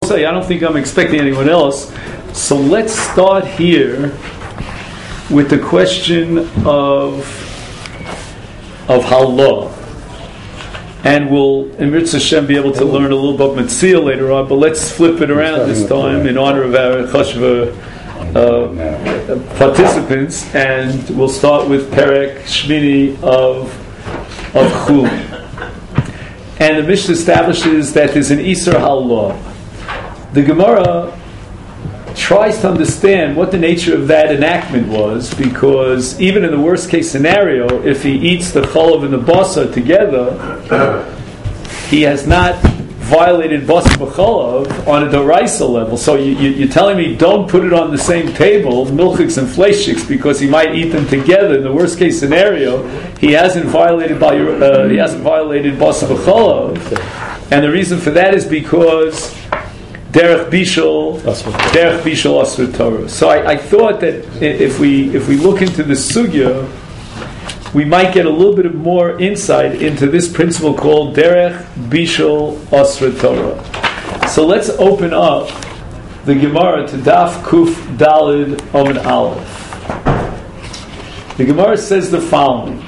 say, I don't think I'm expecting anyone else. So let's start here with the question of Halah. And we'll, in Mitzvah Hashem, be able to learn a little about Metzia later on, but let's flip it around this time in honor of our Chashva participants, and we'll start with Perek Shmini of Chul. And the Mishnah establishes that there's an Isur Halah. The Gemara tries to understand what the nature of that enactment was, because even in the worst case scenario, if he eats the cholav and the basar together, he has not violated basar b'cholav on a doraisa level. So you're telling me don't put it on the same table, milchiks and fleishiks, because he might eat them together. In the worst case scenario, he hasn't violated basar b'cholav, and the reason for that is because derech bishul asur Torah. So I thought that if we look into the sugya, we might get a little bit of more insight into this principle called derech bishul asur Torah. So let's open up the Gemara to Daf Kuf Dalid Amud Aleph. The Gemara says the following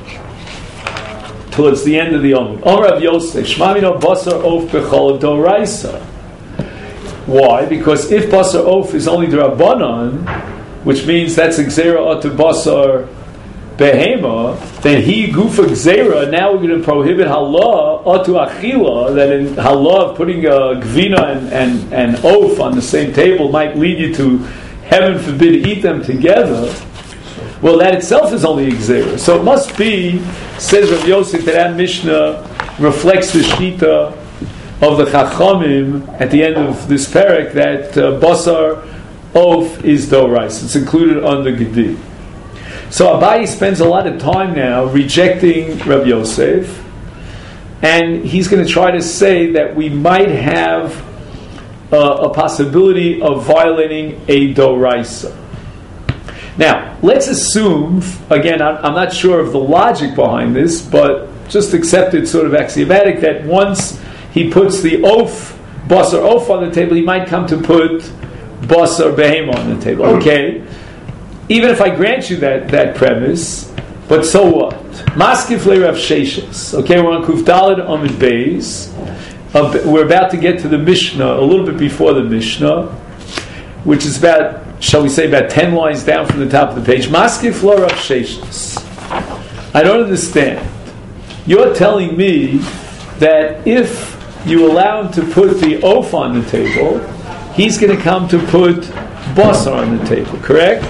towards the end of the Amud. Amar Rav Yosef, Shmamino basar of bechol doraisa. Why? Because if basar of is only d'Rabbanan, which means that's a gzeira to basar behema, then he gufa gzeira. Now we're going to prohibit halah atu achila. That in halah of putting a gvina and oaf on the same table might lead you to, heaven forbid, eat them together. Well, that itself is only a gzeira. So it must be, says Rav Yosef, that Mishnah reflects the shita of the Chachamim at the end of this parak, that basar of is dorais. It's included under Gedi. So Abayi spends a lot of time now rejecting Rav Yosef, and he's going to try to say that we might have a possibility of violating a doraisa. Now, let's assume, again, I'm not sure of the logic behind this, but just accept it sort of axiomatic, that once he puts the oaf, basar oaf on the table, he might come to put basar behema on the table. Okay, even if I grant you that premise, but so what? Maskif le Rav Sheshes. Okay, we're on Kuf Daled Amud Beis. We're about to get to the Mishnah, a little bit before the Mishnah, which is about, shall we say, about 10 lines down from the top of the page. Maskif le Rav Sheshes. I don't understand. You're telling me that if you allow him to put the oaf on the table, he's going to come to put basar on the table, correct?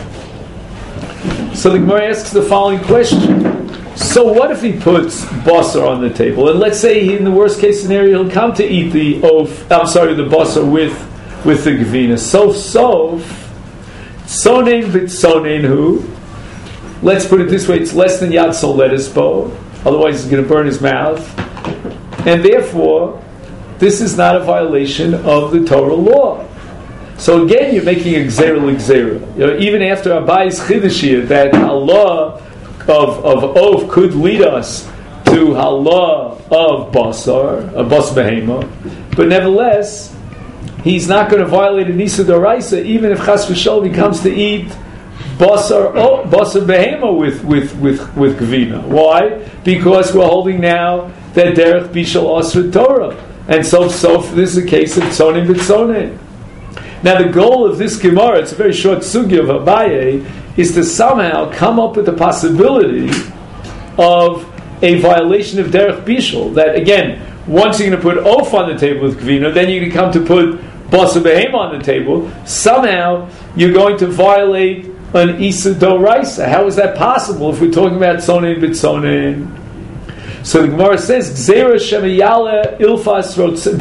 So the Gemara asks the following question. So what if he puts basar on the table? And let's say in the worst case scenario, he'll come to eat the basar with the gevina. Sof, sonein b'tsonein hu. Let's put it this way, it's less than yad sol lettuce bo. Otherwise he's going to burn his mouth. And therefore, this is not a violation of the Torah law. So again, you're making a gzeira l'gzeira. Even after Abayi's chiddush that halah of oaf could lead us to halah of basar, of basar behema, but nevertheless, he's not going to violate a nisa d'oraisa, even if chas v'sholom he comes to eat basar behema with gevina. Why? Because we're holding now that derech bishul asur Torah. And so this is a case of tzonim v'tzonim. Now the goal of this Gemara, it's a very short sugya of Abaye, is to somehow come up with the possibility of a violation of derech bishul. That again, once you're going to put oaf on the table with gvina, then you're going to come to put basar behema on the table. Somehow you're going to violate an isa doraisa. How is that possible if we're talking about tzonim v'tzonim? So the Gemara says, Gzeira shemiyale ilfas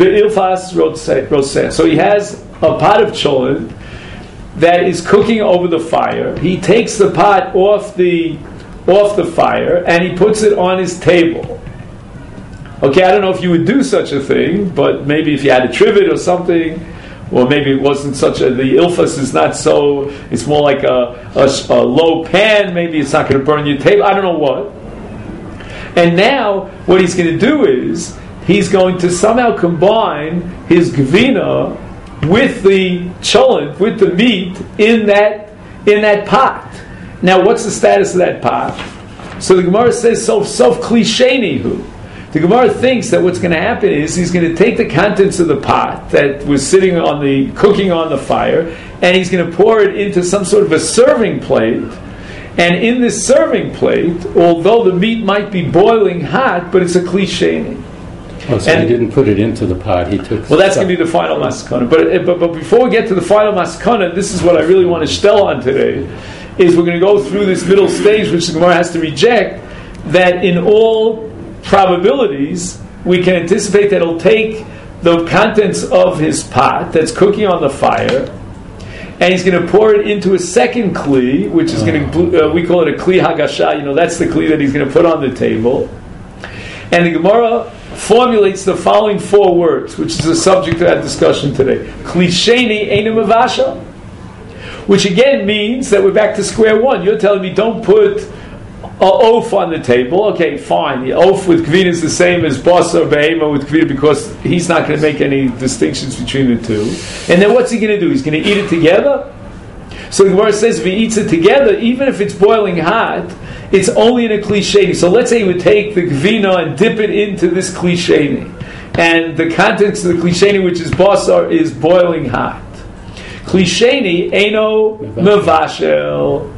roseh. So he has a pot of cholent that is cooking over the fire. He takes the pot off the fire and he puts it on his table. Okay, I don't know if you would do such a thing, but maybe if you had a trivet or something, or maybe it wasn't such a, the ilfas is not so, it's more like a low pan, maybe it's not going to burn your table, I don't know what. And now, what he's going to do is, he's going to somehow combine his gevina with the cholent, with the meat in that pot. Now, what's the status of that pot? So the Gemara says, sof klishenihu. The Gemara thinks that what's going to happen is he's going to take the contents of the pot that was cooking on the fire, and he's going to pour it into some sort of a serving plate. And in this serving plate, although the meat might be boiling hot, but it's a klisheni. Oh, so he didn't put it into the pot. He took. Well, that's going to be the final maskana. But before we get to the final maskana, this is what I really want to shtel on today. Is we're going to go through this middle stage, which the Gemara has to reject. That in all probabilities, we can anticipate that he'll take the contents of his pot that's cooking on the fire, and he's going to pour it into a second kli, which is going to, we call it a kli hagasha. That's the kli that he's going to put on the table. And the Gemara formulates the following 4 words, which is the subject of our discussion today. Klisheni einu mavasha, which again means that we're back to square one. You're telling me don't put a oaf on the table. Okay, fine. The oaf with kvina is the same as basa or behema with kvina because he's not going to make any distinctions between the two. And then what's he going to do? He's going to eat it together? So the Gemara says if he eats it together, even if it's boiling hot, it's only in a klisheni. So let's say he would take the kvina and dip it into this klisheni. And the contents of the klisheni, which is basa, is boiling hot. Klisheni eino mevashel.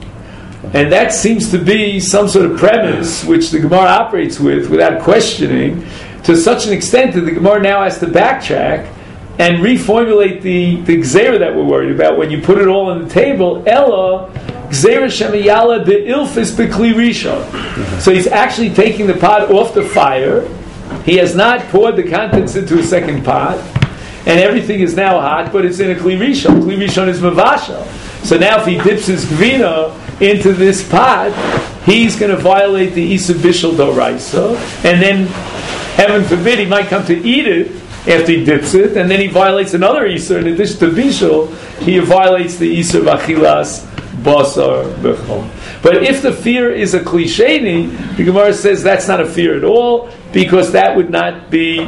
And that seems to be some sort of premise which the Gemara operates with without questioning, to such an extent that the Gemara now has to backtrack and reformulate the gzeira that we're worried about when you put it all on the table. Ella gzeira shemiyala be'ilfis be'kli rishon. So he's actually taking the pot off the fire. He has not poured the contents into a second pot, and everything is now hot, but it's in a kli rishon. Kli rishon is mavashel. So now if he dips his gvina into this pot, he's going to violate the Isa Bishul Doraisa, and then, heaven forbid, he might come to eat it after he dips it, and then he violates another Isa. In addition to Bishul, he violates the Isa Vachilas Basar Bechol. But if the fear is a klisheni, the Gemara says that's not a fear at all, because that would not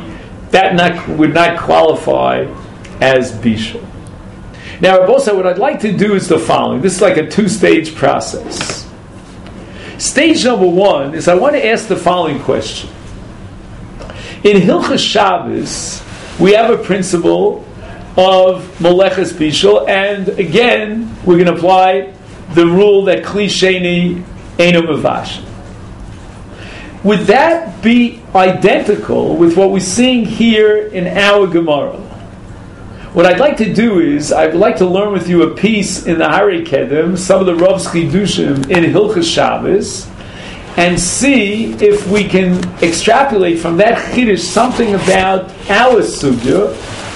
qualify as Bishul. Now, Rabosa, what I'd like to do is the following. This is like a 2-stage process. Stage number 1 is I want to ask the following question. In Hilchas Shabbos, we have a principle of Moleches Bishul, and again, we're going to apply the rule that Kli Sheni Eino Mevash. Would that be identical with what we're seeing here in our Gemara? What I'd like to do is, I'd like to learn with you a piece in the Harei Kedem, some of the Rav's Chidushim in Hilchas Shabbos, and see if we can extrapolate from that Chiddush something about our Sugya.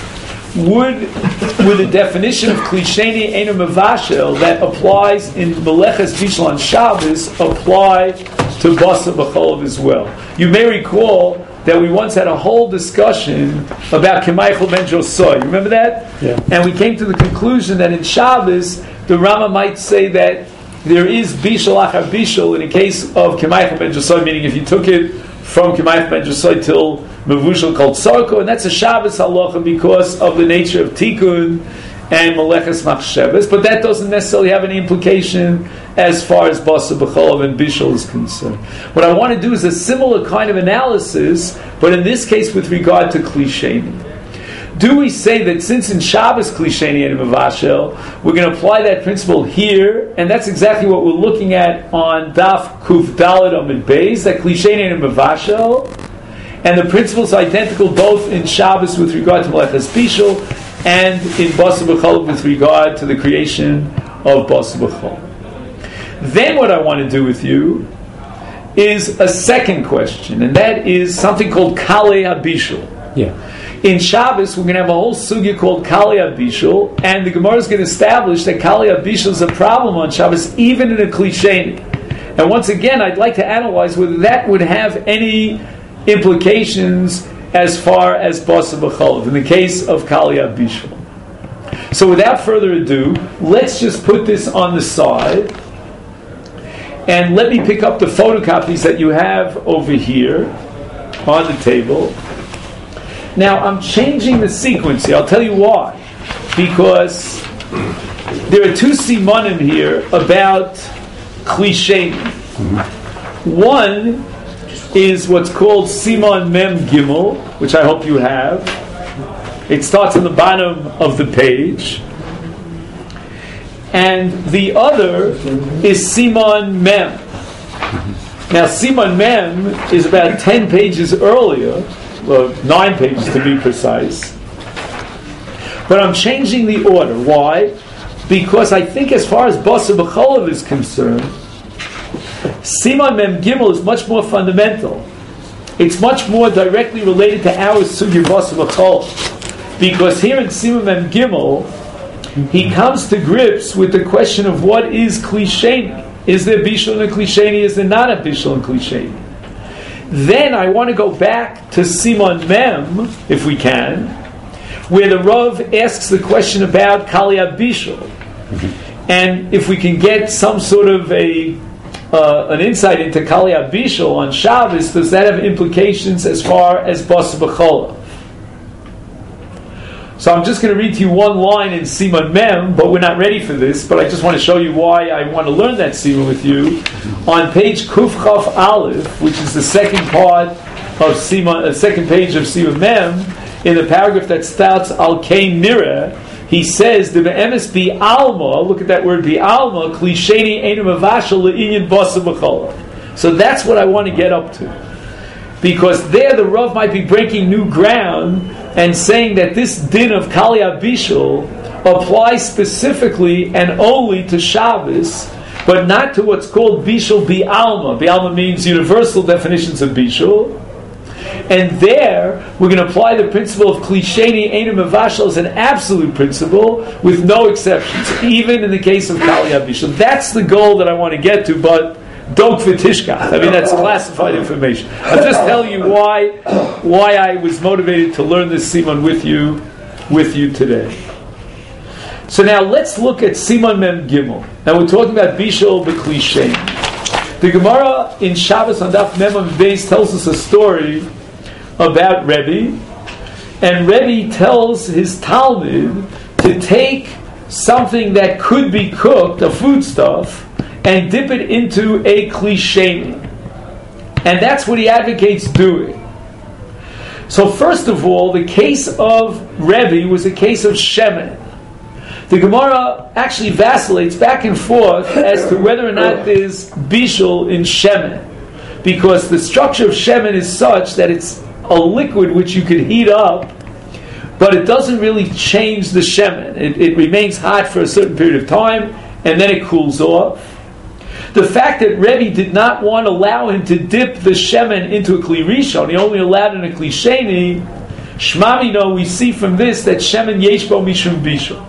Would the definition of Klisheni Eino Mevashel that applies in Meleches Bishul on Shabbos apply to Basa B'cholav as well? You may recall that we once had a whole discussion about K'maychel ben Josai. You remember that? Yeah. And we came to the conclusion that in Shabbos, the Rama might say that there is Bishul Achar Bishul in the case of K'maychel ben Josai, meaning if you took it from K'maychel ben Josai till Mevushal called Sarko, and that's a Shabbos halacha because of the nature of Tikkun and Meleches Machshavas, but that doesn't necessarily have any implication as far as Basa B'cholav and Bishul is concerned. What I want to do is a similar kind of analysis, but in this case with regard to Klisheni. Do we say that since in Shabbos Klisheni and Mavashel, we're going to apply that principle here, and that's exactly what we're looking at on Daf Kuf Daled Amid Beis, that Klisheni and Mavashel, and the principle is identical both in Shabbos with regard to Meleches Bishul and in Basa B'cholav with regard to the creation of Basa B'cholav. Then what I want to do with you is a second question, and that is something called Kalei HaBishul. Yeah. In Shabbos, we're going to have a whole sugya called Kalei HaBishul, and the Gemara is going to establish that Kalei HaBishul is a problem on Shabbos, even in a Klisheni. And once again, I'd like to analyze whether that would have any implications as far as Basa B'cholav, in the case of Kalei HaBishul. So without further ado, let's just put this on the side, and let me pick up the photocopies that you have over here on the table. Now, I'm changing the sequence here. I'll tell you why. Because there are two simanim here about klisheni. One is what's called siman mem gimel, which I hope you have. It starts on the bottom of the page. And the other is siman mem. Now, siman mem is about 10 pages earlier, well, 9 pages to be precise. But I'm changing the order. Why? Because I think as far as Basar B'Cholav is concerned, Siman Mem Gimel is much more fundamental. It's much more directly related to our Sugya Basar B'Cholav. Because here in Siman Mem Gimel, he comes to grips with the question of what is klisheni. Is there bishul and klisheni? Is there not a bishul and klisheni? Then I want to go back to Siman Mem, if we can, where the Rav asks the question about Kali Bishul. And if we can get some sort of an insight into Kali Bishul on Shabbos, does that have implications as far as Basar B'Cholav? So I'm just going to read to you one line in Siman Mem, but we're not ready for this, but I just want to show you why I want to learn that Siman with you. On page Kuf Chaf Aleph, which is the second part of Siman, second page of Siman Mem, in the paragraph that starts Al Kain Nira, he says, "The be'emes bi alma." Look at that word, bi alma. Klisheni einu mavashal le'inyan basar b'cholav. So that's what I want to get up to, because there the Rav might be breaking new ground and saying that this din of Kali Bishul applies specifically and only to Shabbos, but not to what's called Bishul bi alma. Bi alma means universal definitions of Bishul. And there, we're going to apply the principle of klisheni einu mavashal as an absolute principle with no exceptions, even in the case of Kali Bishul. That's the goal that I want to get to, but don't v'tishkach. I mean, that's classified information. I'll just tell you why I was motivated to learn this siman with you today. So now let's look at Siman Mem Gimel. Now we're talking about Bishul b'klisheni. The Gemara in Shabbos on Daf Mem Beis tells us a story about Rebbe, and Rebbe tells his Talmud to take something that could be cooked, a foodstuff, and dip it into a klisheni. And that's what he advocates doing. So first of all, the case of Rebbe was a case of shemen. The Gemara actually vacillates back and forth as to whether or not there's bishul in shemen, because the structure of shemen is such that it's a liquid which you could heat up, but it doesn't really change the shemen. It remains hot for a certain period of time, and then it cools off. The fact that Rebbe did not want to allow him to dip the shemen into a kli rishon, he only allowed it in a kli sheni, shmamino, we see from this that shemen yesh bo mishum bishul.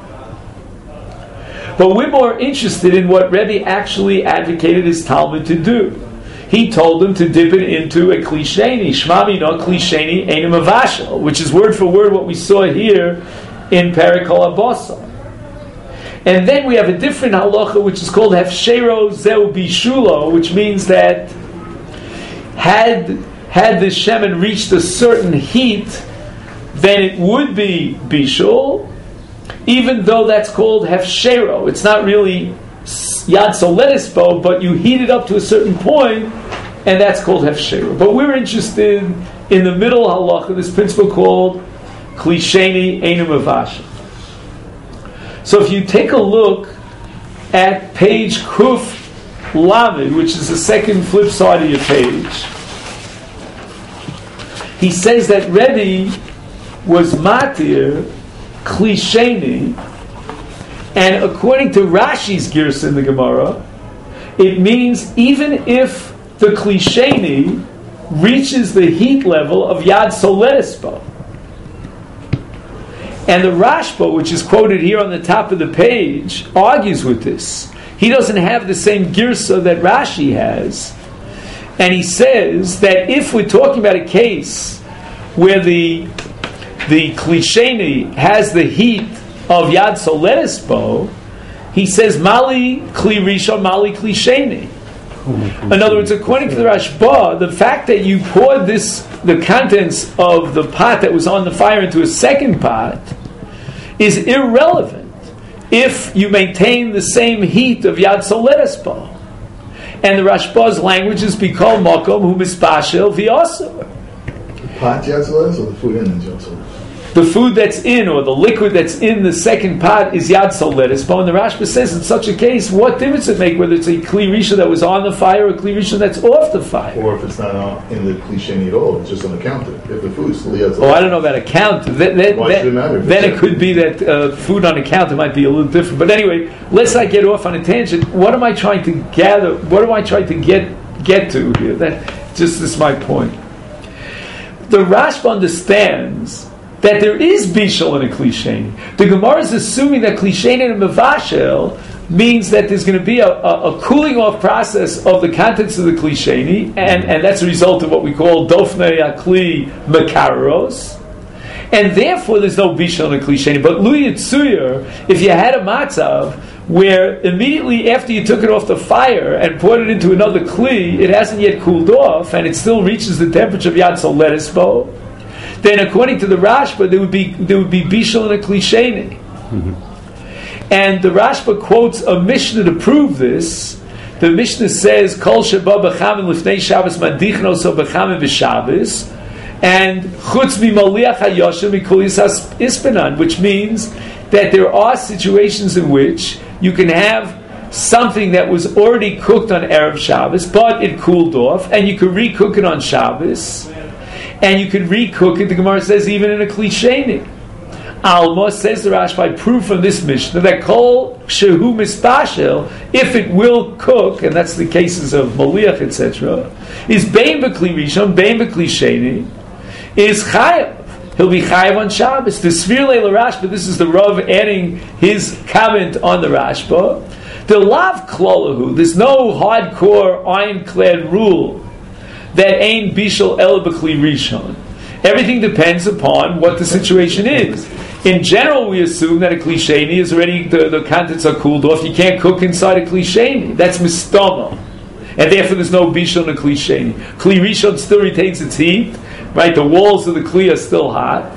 But we're more interested in what Rebbe actually advocated his Talmud to do. He told him to dip it into a klisheni, shmamino klisheni einu mavashal, which is word for word what we saw here in Perek Kol HaBasar. And then we have a different halacha which is called hefshero zeu bishulo, which means that had the shemen reached a certain heat, then it would be bishul, even though that's called hefshero. It's not really yad soletispo, but you heat it up to a certain point, and that's called hefshero. But we're interested in the middle halacha, this principle called klisheni einu mavashal. So if you take a look at page Kuf Lamed, which is the second flip side of your page, he says that Rebbe was matir klisheni, and according to Rashi's Girsa in the Gemara, it means even if the klisheni reaches the heat level of Yad Soletispo. And the Rashba, which is quoted here on the top of the page, argues with this. He doesn't have the same girsa that Rashi has. And he says that if we're talking about a case where the klisheni has the heat of Yad Soletispo, he says, Mali kli rishon, Mali klisheni. In other words, according to the Rashba, the fact that you poured the contents of the pot that was on the fire into a second pot is irrelevant if you maintain the same heat of Yad Soleres Ba. And the Rashba's language is Bikol Makom Hu Mispashel V'Yasur. Pot Yad Soleres or the food in Yad Soleres? The food that's in, or the liquid that's in the second pot is Yad Soleres. But when the Rashba says in such a case, what difference does it make whether it's a Kli Rishon that was on the fire or a Kli Rishon that's off the fire? Or if it's not in the Kli Sheni at all, it's just on the counter. If the food's still Yad Soleres. Oh, I don't know about a counter. Why should it matter? Then it could be that food on a counter might be a little different. But anyway, let's not get off on a tangent. What am I trying to gather? What am I trying to get to here? That just is my point. The Rashba understands that there is bishul in a Kli Sheni. The Gemara is assuming that Kli Sheni and mevashel means that there's going to be a cooling off process of the contents of the Kli Sheni, and that's a result of what we call dofnei akli mekaros, and therefore there's no bishul in a Kli Sheni. But lu yitzuyer, if you had a matzav where immediately after you took it off the fire and poured it into another Kli, it hasn't yet cooled off, and it still reaches the temperature of Yad Soleres Bo, then according to the Rashba, there would be bishul in a Kli Sheni. Mm-hmm. And the Rashba quotes a Mishnah to prove this. The Mishnah says, Kol sheba b'chamin lifnei Shabbos mandichno so b'chamin v'Shabbos, and chutz mimoliach hayoshem mikulis ispenan, which means that there are situations in which you can have something that was already cooked on Erev Shabbos, but it cooled off, and you could recook it on Shabbos, and you could recook it, the Gemara says, even in a Kli Sheni. Alma, says the Rashba, proof from this Mishnah that Kol Shehu Mispashel, if it will cook, and that's the cases of Moliach, etc., is Bein B'Kli Rishon, Bein B'Kli Sheni, is Chayav. He'll be Chayav on Shabbos. The Svir Leil Rashba, this is the Rav adding his comment on the Rashba. The Lav Klolahu, there's no hardcore ironclad rule that ain't bishul el b'kli rishon. Everything depends upon what the situation is. In general, we assume that a Kli Sheni is already, the contents are cooled off. You can't cook inside a Kli Sheni. That's mistama. And therefore there's no bishul in a Kli Sheni. Kli Rishon still retains its heat, right? The walls of the Kli are still hot.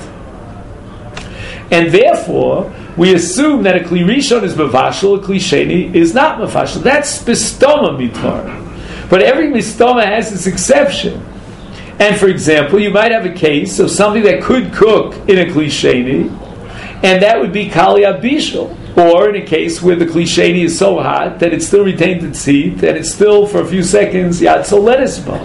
And therefore, we assume that a Kli Rishon is mevashel, a Kli Sheni is not mevashel. That's mistama mitar. But every mistama has its exception. And for example, you might have a case of something that could cook in a Kli Sheni, and that would be Kali Abishal. Or in a case where the Kli Sheni is so hot that it still retains its heat, and it's still for a few seconds Yad Soleres Ba.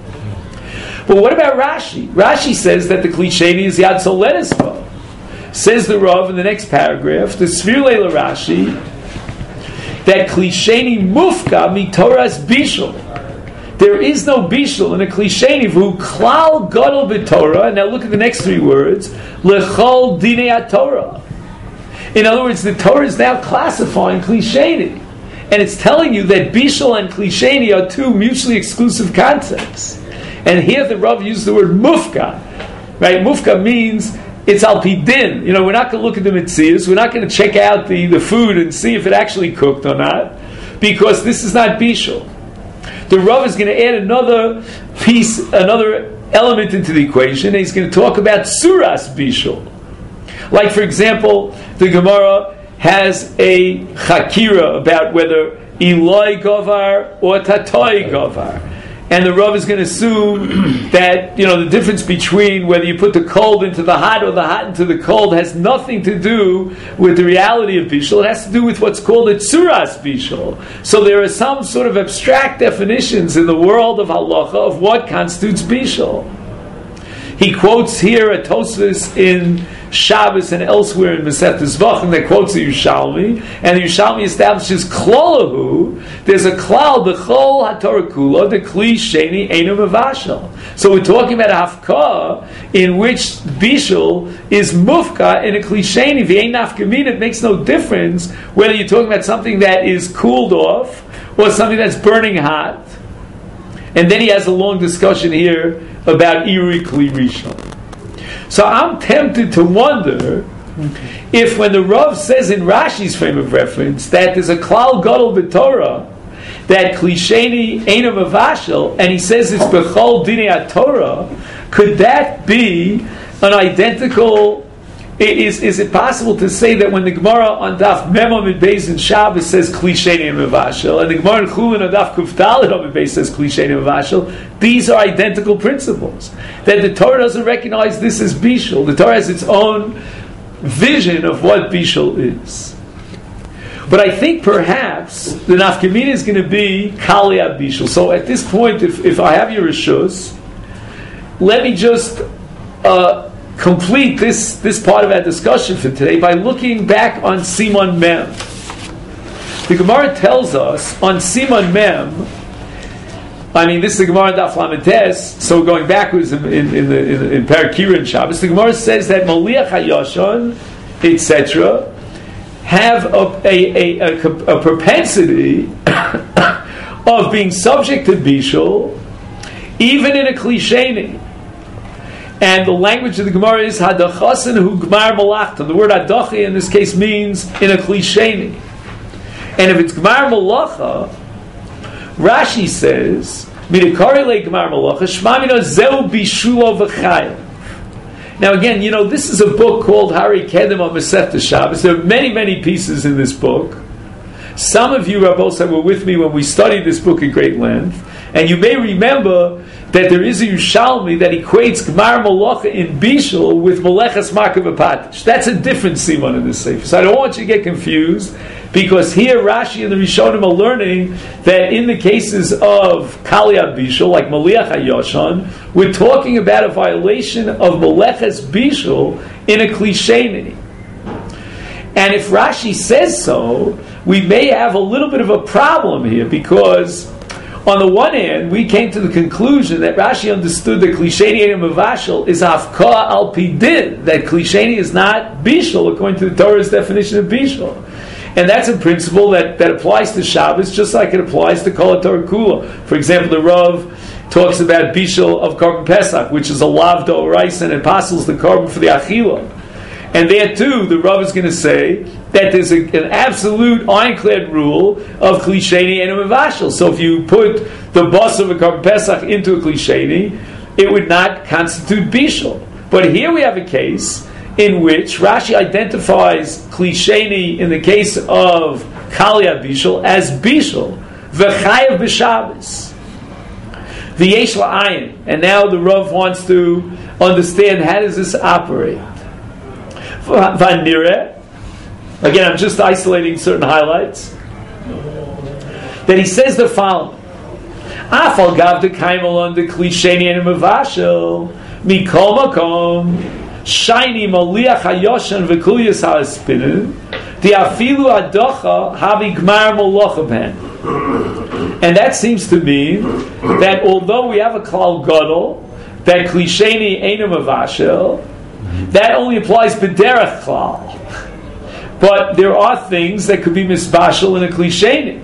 But what about Rashi? Rashi says that the Kli Sheni is Yad Soleres Ba. Says the Rav in the next paragraph, the Svir Leil Rashi, that Kli Sheni mufka mitoras bishul. There is no bishul in a Kli Sheni v'hu klal gadol b'Torah. Now look at the next three words, lechol dinei HaTorah. In other words, the Torah is now classifying Kli Sheni, and it's telling you that bishul and Kli Sheni are two mutually exclusive concepts. And here the Rav used the word mufka. Right? Mufka means it's al pi din. You know, we're not going to look at the mitzias. We're not going to check out the food and see if it actually cooked or not, because this is not bishul. The Rav is going to add another piece, another element into the equation, and he's going to talk about suras bishul. Like, for example, the Gemara has a chakira about whether Eloi govar or Tatoi govar. And the Rav is going to assume that, you know, the difference between whether you put the cold into the hot or the hot into the cold has nothing to do with the reality of bishul. It has to do with what's called a tzuras bishul. So there are some sort of abstract definitions in the world of halacha of what constitutes bishul. He quotes here a Tosfos in Shabbos and elsewhere in Masechtas Zvachim that quotes the Yerushalmi, and the Yerushalmi establishes klolahu. There's a klal b'chol haTorah kula the Kli Sheni eino mevashel. So we're talking about a hafkah in which bishul is mufka in a Kli Sheni v'ein nafkamin. It makes no difference whether you're talking about something that is cooled off or something that's burning hot. And then he has a long discussion here about Iri Kli Rishon. So I'm tempted to wonder if when the Rav says in Rashi's frame of reference that there's a klal gadol b'Torah that klisheni eina mavashel, and he says it's bechol dinei Torah, could that be an identical? Is it possible to say that when the Gemara on Daf Memam in Beis in Shabbos says klisheni mavashel, and the Gemara in Chulin on Daf Kuf Dalet on Beis says klisheni mavashel, these are identical principles? That the Torah doesn't recognize this as bishul. The Torah has its own vision of what bishul is. But I think perhaps the nafkamina is going to be kali bishul. So at this point, if I have your rishus, let me just complete this part of our discussion for today by looking back on Siman Mem. The Gemara tells us on Siman Mem, this is the Gemara Daf Lamed Tes, so going backwards in Perek Kira and Shabbos, the Gemara says that Maliach HaYashon, etc., have a propensity of being subject to bishul, even in a klisheni. And the language of the Gemara is hadachasen hu gmar malachta. The word hadachi in this case means in a klisheni. And if it's gmar malacha, Rashi says midikari le gmar malacha shmamino zeu bishulo v'chayim. Now again, this is a book called Hari Kedem on Masechta Shabbos. There are many, many pieces in this book. Some of you, Rabbosai, were with me when we studied this book at great length, and you may remember that there is a Yerushalmi that equates Gmar Malacha in Bishul with Meleches Makav Apatish. That's a different siman in this sefer. So I don't want you to get confused, because here Rashi and the Rishonim are learning that in the cases of Kali Bishul, like Maliach HaYoshan, we're talking about a violation of Meleches Bishul in a klisheni. And if Rashi says so, we may have a little bit of a problem here, because on the one hand, we came to the conclusion that Rashi understood that klisheni and mavashel is hafka al pidin, that klisheni is not bishul according to the Torah's definition of bishul. And that's a principle that applies to Shabbos just like it applies to Kol HaTorah Kula. For example, the Rav talks about bishul of Korban Pesach, which is a lav d'oraisa and it passes the korban for the achila. And there too, the Rav is going to say that there's an absolute ironclad rule of klisheni and a mavashel. So if you put the bus of a Korban Pesach into a klisheni, it would not constitute bishul. But here we have a case in which Rashi identifies klisheni in the case of Kali Bishul as bishul, v'chayev b'Shabbos, v'yesh la'ayin. And now the Rav wants to understand, how does this operate? Vanire, again, I'm just isolating certain highlights, that he says the following: Afal gav de kaimel on the klisheni and mavashel mikol makom shiny maliach hayoshan v'kuliyas ha'aspinin the afilu adocha havi gmar molocha ben. And that seems to mean that although we have a klal gadol that klisheni ain't a mavashel, that only applies b'derech klal. But there are things that could be misbashel in a klisheni.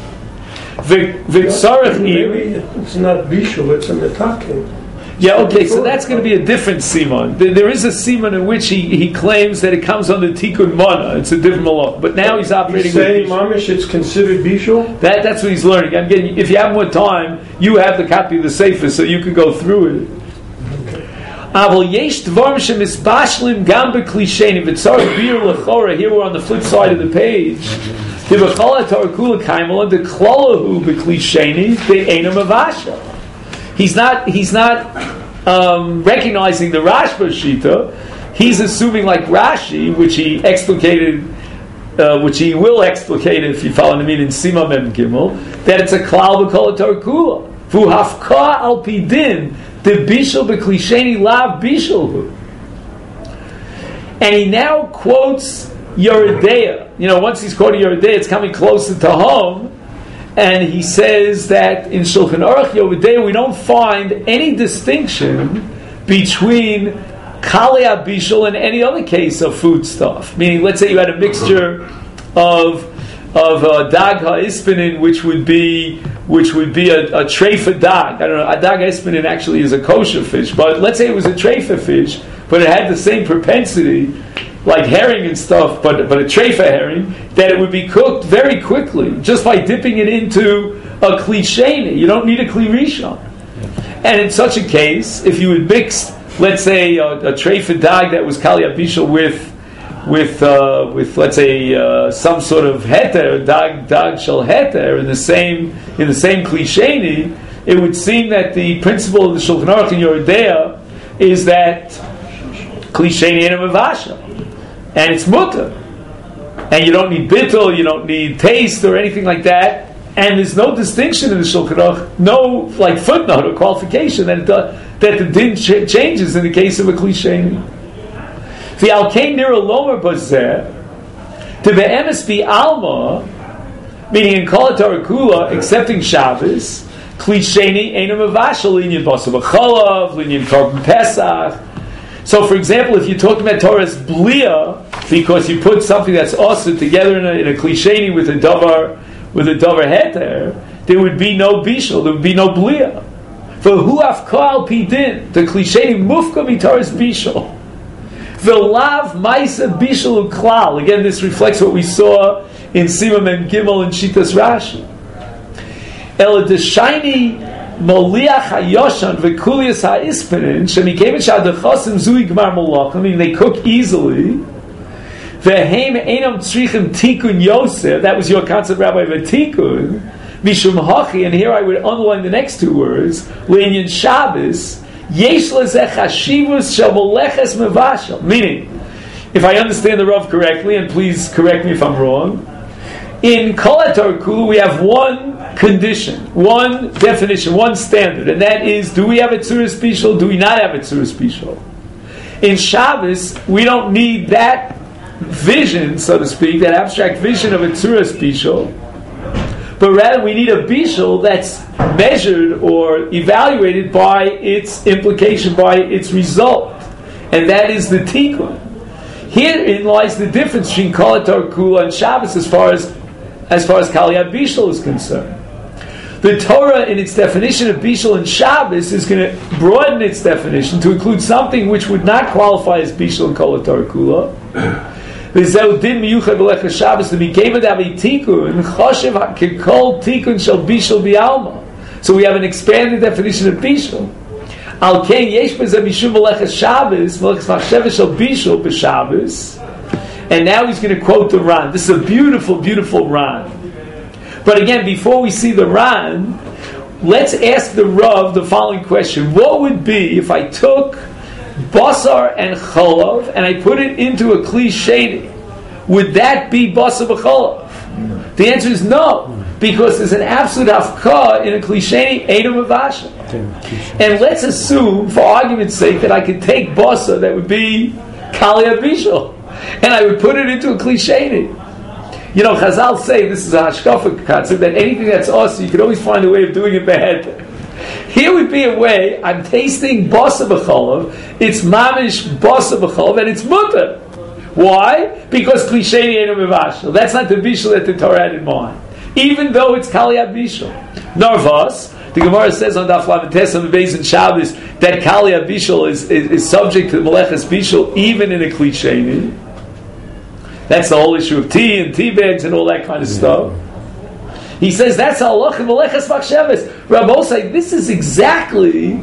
Maybe it's not bishul, it's a metakim. Yeah, okay, so that's going to be a different siman. There is a siman in which he claims that it comes under tikkun mana. It's a different malach. But now he's operating. He's saying mamish, it's considered bishul. That's what he's learning. I'm getting. If you have more time, you have the copy of the sefer, so you can go through it. Here we're on the flip side of the page. He's not recognizing the Rashba Shita. He's assuming, like Rashi, which he explicated, which he will explicate if you follow the meaning in Sima Mem Gimel, that it's a klal b'kol Torah kula. Vu hafka al pidin the bishul b'klisheni lav bishul. And he now quotes Yeridea. Once he's quoting Yeridea, it's coming closer to home. And he says that in Shulchan Aruch Yeridea we don't find any distinction between Kali Bishul and any other case of food stuff. Meaning, let's say you had a mixture of dag ha'ispanin, which would be a treifa dag. I don't know. A dag ha'ispanin actually is a kosher fish, but let's say it was a treifa fish, but it had the same propensity, like herring and stuff, but a treifa herring, that it would be cooked very quickly just by dipping it into a Kli Sheni. You don't need a Kli Rishon. And in such a case, if you would mix, let's say, a treifa dag that was Kali Abishal with let's say some sort of heter, dag shel heter in the same Kli Sheni, it would seem that the principle of the Shulchan Aruch in Yoredea is that Kli Sheni ain't a mevasha, and it's mutter, and you don't need bittul, you don't need taste or anything like that. And there's no distinction in the Shulchan Aruch, no like footnote or qualification that the din changes in the case of a Kli Sheni. The Alkein Nira Lomer Bazeh to be'emes be alma, meaning in Kol HaTorah Kula, accepting Shabbos, Kli Sheni ain't a mevashal linyan Basa B'cholav, linyan Korban Pesach. So, for example, if you're talking about Torah's Blia, because you put something that's also together in a Kli Sheni with a davar heter, there would be no bishul, there would be no blia. For hu afkal pidin, the Kli Sheni mufka mitaris bishul. V'lav ma'isa bishul uklal. Again, this reflects what we saw in Simam and Gimel and Shitas Rashi. El deshayni moliach hayoshan v'kulias ha'ispenin shemikemin shadachosim zui gmar molach. I mean, they cook easily. V'heim einam tzrichim tikun Yosef. That was your concept, Rabbi, v'tikun mishum hachi. And here I would underline the next two words. L'inyan Shabbos yesh lezeh chashivus shel moleches mevashel. Meaning, if I understand the Rav correctly, and please correct me if I'm wrong, in Kol HaTorah Kula we have one condition, one definition, one standard, and that is: do we have a tzuras bishul? Do we not have a tzuras bishul? In Shabbos, we don't need that vision, so to speak, that abstract vision of a tzuras bishul, but rather we need a bishul that's measured or evaluated by its implication, by its result, and that is the tikkun. Herein lies the difference between Kol HaTorah Kula and Shabbos as far as Kali HaBishul is concerned. The Torah, in its definition of Bishul and Shabbos, is going to broaden its definition to include something which would not qualify as Bishul and Kol HaTorah Kula. V'zeu din miyuchad b'lecha Shabbos to became it avi tikun choshev kekol tikun shel bishul bi'alma. So we have an expanded definition of bishul. Al kein yesh b'zeh mishum b'lecha Shabbos b'lecha machsheves shel bishul b'Shabbos. And now he's going to quote the Ran. This is a beautiful, beautiful Ran. But again, before we see the Ran, let's ask the Rav the following question: what would be if I took basar and cholav and I put it into a Kli Sheni? Would that be basar b'cholav? The answer is no, because there's an absolute hafkah in a Kli Sheni, Eidam Avasha. And let's assume, for argument's sake, that I could take basar that would be Kali Abishal, and I would put it into a Kli Sheni. You know, Chazal say, this is a hashkafa concept, that anything that's awesome, you can always find a way of doing it bad. Here would be a way, I'm tasting basa b'cholav, it's mamish basa b'cholav, and it's mutter. Why? Because Kli Sheni ain't a mevashel. That's not the bishul that the Torah had in mind. Even though it's Kali HaBishul. Narvas, the Gemara says on Daf Lamed on the Beis in Shabbos, that Kali HaBishul is subject to the Meleches Bishul, even in a Kli Sheni. That's the whole issue of tea and tea bags and all that kind of stuff. He says that's halach and meleches machsheves. Rabbi say this is exactly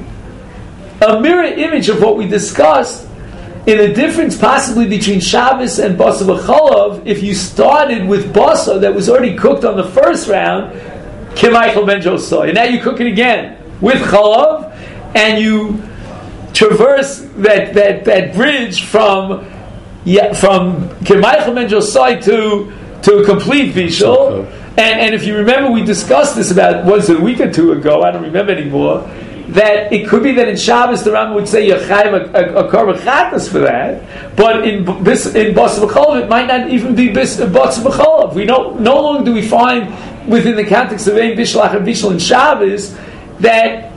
a mirror image of what we discussed in the difference possibly between Shabbos and basa v'cholav. If you started with basa that was already cooked on the first round, k'maychel ben josai, and now you cook it again with cholav, and you traverse that bridge from k'maychel ben josai to a complete bishul. And if you remember, we discussed this about, was it a week or two ago, I don't remember anymore, that it could be that in Shabbos the Rambam would say you're chayav a korban chatas for that, but in basa v'cholav it might not even be basa v'cholav. We no longer do we find within the context of ein bishul achar bishul in Shabbos that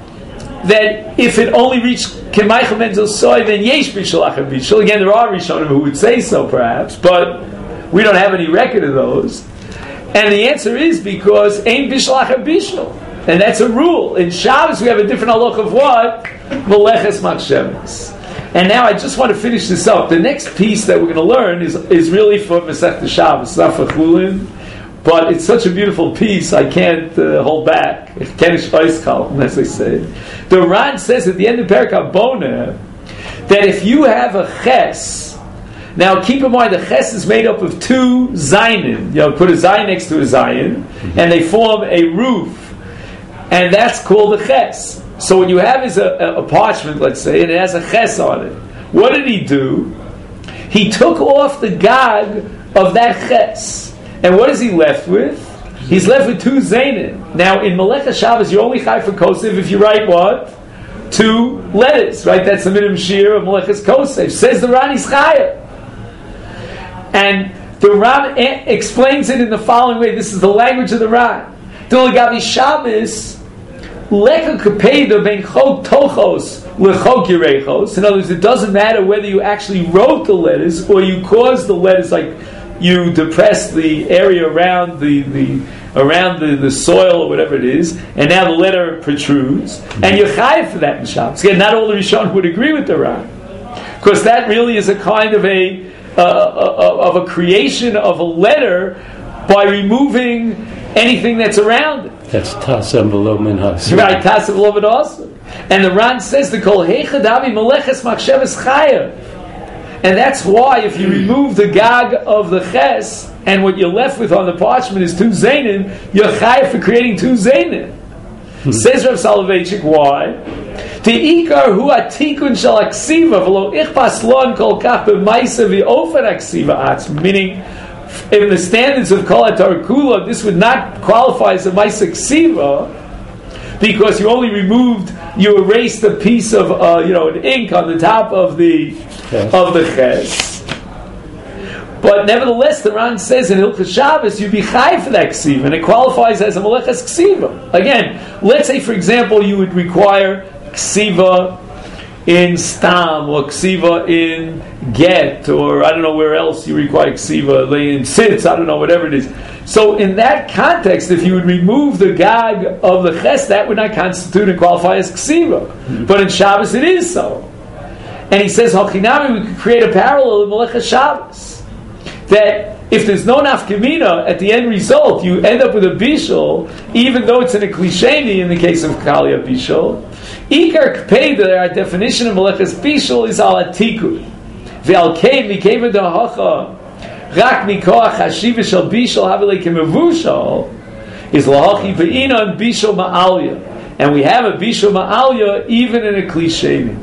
if it only reached k'maychel ben zosoi then yesh bishul achar bishul. Again, there are Rishonim who would say so perhaps, but we don't have any record of those. And the answer is because ein bishul achar bishul. And that's a rule. In Shabbos we have a different halach of what? Meleches machsheves. And now I just want to finish this up. The next piece that we're going to learn is really for Masechta Shabbos, not for Chulin. but it's such a beautiful piece, I can't hold back. As they say. The Ran says at the end of Perek Habona that if you have a ches, now keep in mind the ches is made up of two zayin. Put a zayin next to a zayin, and they form a roof, and that's called a ches. So what you have is a parchment, let's say, and it has a ches on it. What did he do? He took off the gag of that ches. And what is he left with? He's left with two zainin. Now, in Melecha Shabbos, you're only chai for Kosev if you write what? Two letters, right? That's the minimum shir of Melecha's Kosev. Says the Ran is chaya. And the Ran explains it in the following way. This is the language of the Ran. Dilagavi Shabbos, Leka Kapeda ben Chok Tochos Lechok Yerechos. In other words, it doesn't matter whether you actually wrote the letters or you caused the letters, like you depressed the area around the soil or whatever it is, and now the letter protrudes, and you're chayav for that in Shabbos. Again, not all the Rishonim would agree with the Ran, because that really is a kind of a creation of a letter by removing anything that's around it. That's Tasam V'lo Min Ha'asur. Right, Tasam V'lo Min Ha'asur. And the Ran says the Kol Heichadavi Meleches Machshavas Chayav. And that's why if you remove the gag of the ches, and what you're left with on the parchment is two zainin, you're chayav for creating two zainin. Says Rav Soloveitchik, why? The ikar hu atikun shel aksiva v'lo ichpas lon kol kach b'maisa v'ofer aksiva atz. Meaning, in the standards of Kol HaTorah Kula, this would not qualify as a maisa ksiva, because you only erased a piece of an ink on the top of the ches. But nevertheless, the Ran says in Hilchos Shabbos you be chai for that ksiva, and it qualifies as a meleches ksiva. Again, let's say for example you would require ksiva in stam or ksiva in get, or I don't know where else you require ksiva, in sitz, I don't know, whatever it is. So in that context, if you would remove the gag of the ches, that would not constitute and qualify as ksiva. But in Shabbos it is so. And he says, Hachinami, we could create a parallel in Melecha Shabbos. That if there's no nafkamina, at the end result, you end up with a bishul, even though it's in a klisheni in the case of Kalia bishul. Ikar kpeda, our definition of Melecha's bishul is al atikun. Ve'al keim, mikeva da'hacha, rak mikoach hashiva shel bishul havelei kemevushal, is lahachi be'inon bishul ma'alya. And we have a bishul ma'alya even in a klisheni.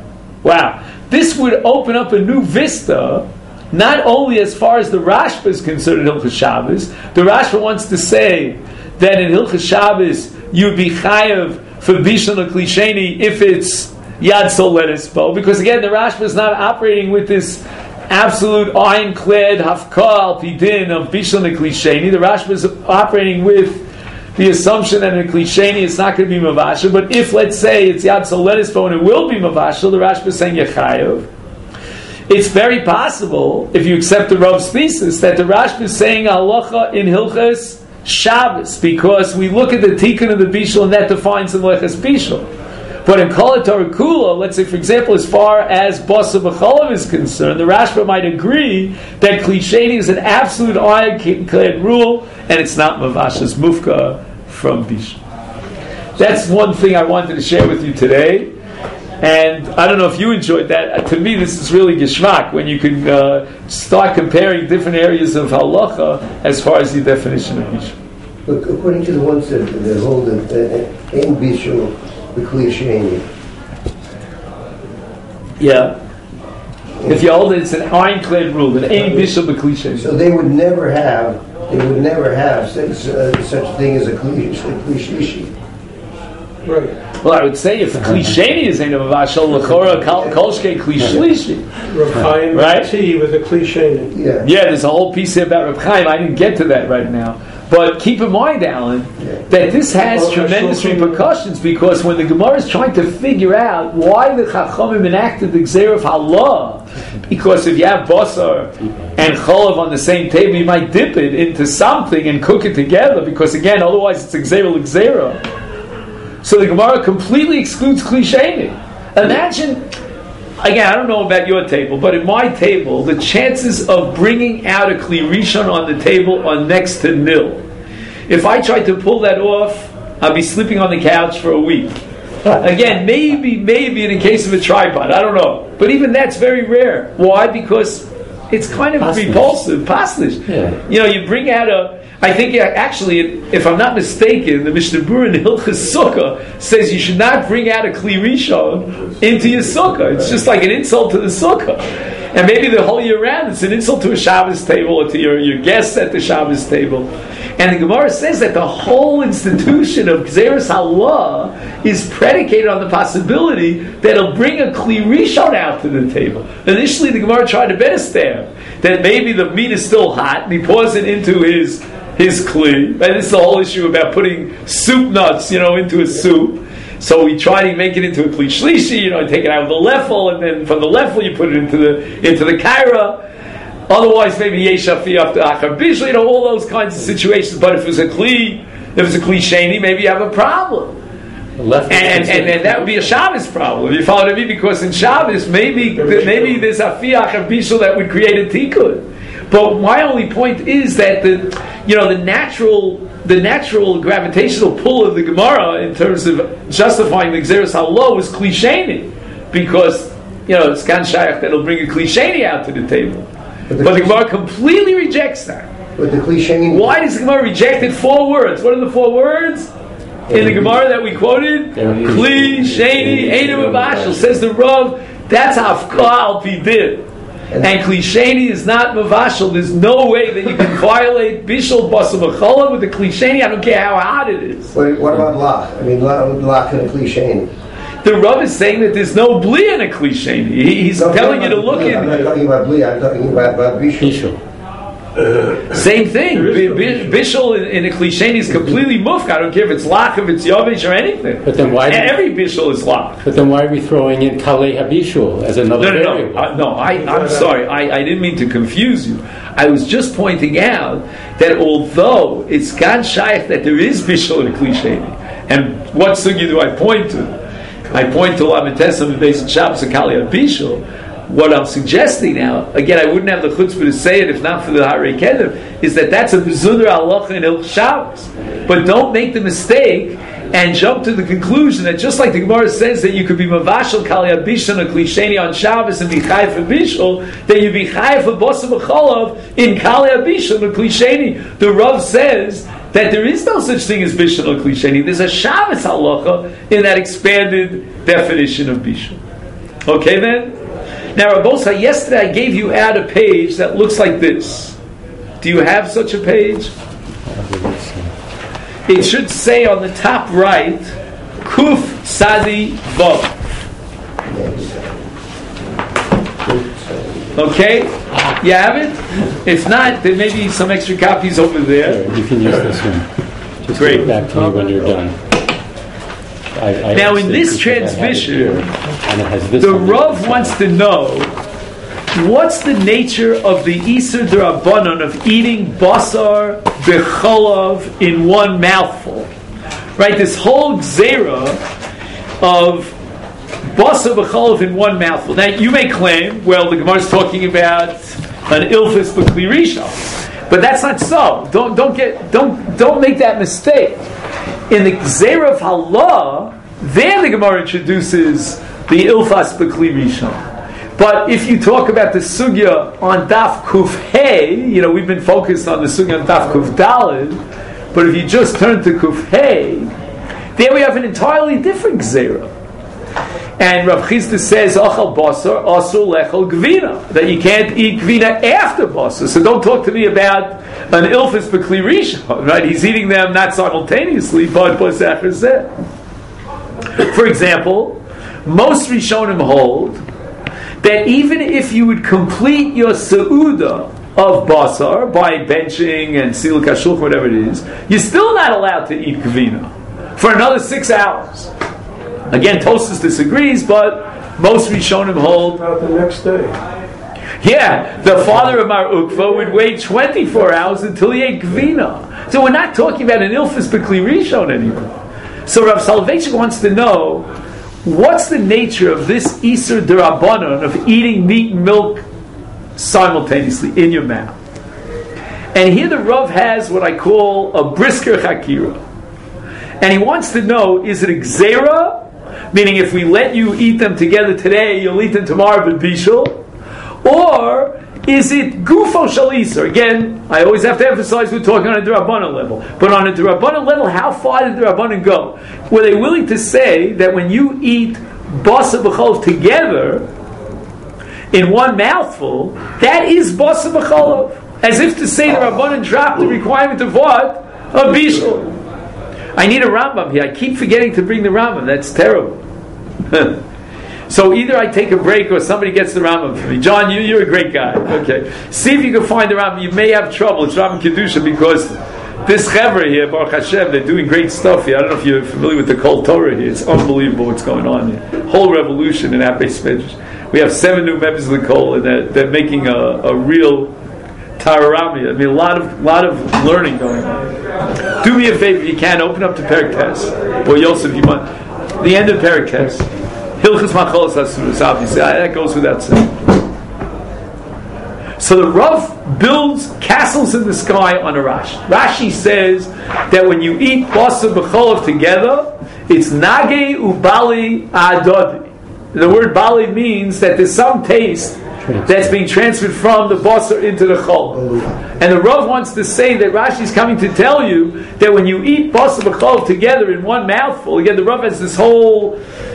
Wow. This would open up a new vista, not only as far as the Rashba is concerned in Hilchos Shabbos. The Rashba wants to say that in Hilchos Shabbos you'd be chayav for bishul klisheni if it's yad sol letispo, because again the Rashba is not operating with this absolute ironclad hafka al pidin of bishul klisheni. The Rashba is operating with the assumption that in a klisheni it's not going to be mavashel, but if let's say it's yad sol letispo and it will be mavashel, the Rashba is saying yechayav. It's very possible, if you accept the Rav's thesis, that the Rashba is saying halacha in Hilchos Shabbos, because we look at the tikkun of the bishul and that defines the Meleches bishul. But in Kol HaTorah Kula, let's say for example, as far as Basa B'cholav is concerned, the Rashba might agree that klisheni is an absolute ironclad rule, and it's not mavashas mufka from bishul. That's one thing I wanted to share with you today. And I don't know if you enjoyed that. To me, this is really geschmack, when you can start comparing different areas of halacha as far as the definition of bishul. But according to the ones that hold in bishul, the klisheni. Yeah. If you hold it, it's an ironclad rule, an ein bishul b'klisheni. So they would never have such a thing as a klishishi. Right. Well, I would say if the klisheni is ein mavashel, l'chora kolshke klishlishi. Reb Chaim right? With a klisheni. Yeah, there's a whole piece here about Reb Chaim. I didn't get to that right now. But keep in mind, Alan, that this has tremendous repercussions, because when the Gemara is trying to figure out why the Chachamim enacted the Gzeir of Halah, because if you have basar and cholav on the same table, you might dip it into something and cook it together, because again, otherwise it's a Gzeira l'Gzeira. So the Gemara completely excludes klisheni. Imagine again, I don't know about your table, but in my table, the chances of bringing out a Kli Rishon on the table are next to nil. If I try to pull that off, I'll be sleeping on the couch for a week. Again, maybe in the case of a tripod, I don't know. But even that's very rare. Why? Because it's kind of repulsive, paslish. Yeah. You know, you bring out I think actually, if I'm not mistaken, the Mishnah Berurah in Hilchos Sukkah says you should not bring out a Kli Rishon into your Sukkah. It's just like an insult to the Sukkah. And maybe the whole year round it's an insult to a Shabbos table or to your guests at the Shabbos table. And the Gemara says that the whole institution of Gzeras Allah is predicated on the possibility that it'll bring a Kli Rishon out to the table. Initially the Gemara tried to bet us there that maybe the meat is still hot and he pours it into his Kli. And this is the whole issue about putting soup nuts, into a soup. So we try to make it into a Kli Shlishi, take it out of the leffel, and then from the leffel you put it into the kaira. Otherwise, maybe Yeshafi after Achar Bishul, all those kinds of situations. But if it's a Kli Sheni, maybe you have a problem. And that would be a Shabbos problem. You follow what I mean? Because in Shabbos, maybe there's a Achar Bishul that would create a tikkun. But my only point is that the natural gravitational pull of the Gemara in terms of justifying the Gzeras HaLo was Kli Sheni, because it's Gan Shayach that'll bring a Kli Sheni out to the table. But the Gemara completely rejects that. But the Kli Sheni. Why does the Gemara reject it? 4 words. What are the 4 words in the Gemara that we quoted? Kli Sheni Einu Mavashel. Says the Rav. That's Hafka al Pi Din. And Kli Sheni is not Mavashel. There's no way that you can violate Bishul Basar B'Chola with the Kli Sheni. I don't care how hot it is. What about Lach? I mean, Lach and a Kli Sheni. The Rav is saying that there's no Bli in a Kli Sheni. He's telling you to look in. I'm not talking about Bli. I'm talking about Bishul. Same thing. Bishul in a Kli Sheni is completely mufk. I don't care if it's Lach, if it's Yavish, or anything. But then why? Every Bishul is Lach. But then why are we throwing in Kalei HaBishul as another variable? I'm sorry. I didn't mean to confuse you. I was just pointing out that although it's Gan Shaykh that there is Bishul in a Kli Sheni, and what sugi do I point to? I point to Lametesam and Beis Shabbos and Kalei HaBishul. What I'm suggesting now, again, I wouldn't have the chutzpah to say it if not for the Harei Kedem, is that's a Bezuder Halacha in Hilchos Shabbos. But don't make the mistake and jump to the conclusion that just like the Gemara says that you could be Mavashal Kalei HaBishul and a Kli Sheni on Shabbos and be Chayav for Bishul, that you be Chayav for Basar B'Cholav in Kalei HaBishul and a Kli Sheni. The Rav says that there is no such thing as Bishul or Kli Sheni. There's a Shabbos Halacha in that expanded definition of Bishul. Okay then? Now, Rabosa, yesterday I gave you out a page that looks like this. Do you have such a page? It should say on the top right, Kuf Sadi Vav. Okay? You have it? If not, there may be some extra copies over there. You can use this one. Just Great. Give it back to me when you're done. Now, in this transmission, the Rav wants to know what's the nature of the Isur D'Rabbanan of eating basar b'cholav in one mouthful. Right? This whole gzera of basar b'cholav in one mouthful. Now, you may claim, well, the Gemara is talking about an ilfis b'kli rishon, but that's not so. Don't make that mistake. In the Gzera of Halah, there the Gemara introduces the Ilfas B'Kli Rishon. But if you talk about the Sugya on Daf Kuf Hey, we've been focused on the Sugya on Daf Kuf Daled, but if you just turn to Kuf Hey, there we have an entirely different Gzera. And Rav Chisda says, Achal Basar, Asur Lechol Gvina, that you can't eat Gvina after Basar. So don't talk to me about an Ilfis B'Kli Rishon, right? He's eating them not simultaneously, but Basar Zeh. For example, most Rishonim hold that even if you would complete your Seudah of Basar by benching and Siluk HaShulchan, whatever it is, you're still not allowed to eat Gvina for another 6 hours. Again, Tosfos disagrees, but most Rishonim hold. About the next day. Yeah, the father of Mar Ukva would wait 24 hours until he ate Gvina. So we're not talking about an Ilfis B'Kli Rishon anymore. So Rav Soloveitchik wants to know what's the nature of this Isur D'Rabbanan of eating meat and milk simultaneously in your mouth? And here the Rav has what I call a brisker chakira. And he wants to know, is it a gzera? Meaning if we let you eat them together today, you'll eat them tomorrow but bishul? Or is it gufo shalisa? Again, I always have to emphasize we're talking on a D'Rabbanan level. But on a D'Rabbanan level, how far did the D'Rabbanan go? Were they willing to say that when you eat basa b'cholov together in one mouthful, that is basa b'cholov? As if to say the Rabbanan dropped the requirement of what? Of bishul. I need a Rambam here. I keep forgetting to bring the Rambam. That's terrible. So either I take a break or somebody gets the Rambam for me. John, you're a great guy. Okay. See if you can find the Rambam. You may have trouble. It's Rambam Kedusha because this Chevra here, Baruch Hashem, they're doing great stuff here. I don't know if you're familiar with the Kol Torah here. It's unbelievable what's going on here. Whole revolution in our base medrash. We have 7 new members of the Kol, and they're making a real Tararami. I mean, a lot of learning going on. Do me a favor, if you can, open up to Perek Tes, or Yosef, you want the end of Perek Tes. Hilchos Macholos Hasuros, obviously, that goes without saying. So the Rav builds castles in the sky on a Rashi. Rashi says that when you eat basa b'cholov together, it's nage ubali adodi. The word bali means that there's some taste that's being transferred from the basar into the chol. And the Rav wants to say that Rashi is coming to tell you that when you eat basar b'chol together in one mouthful, again the Rav has this whole,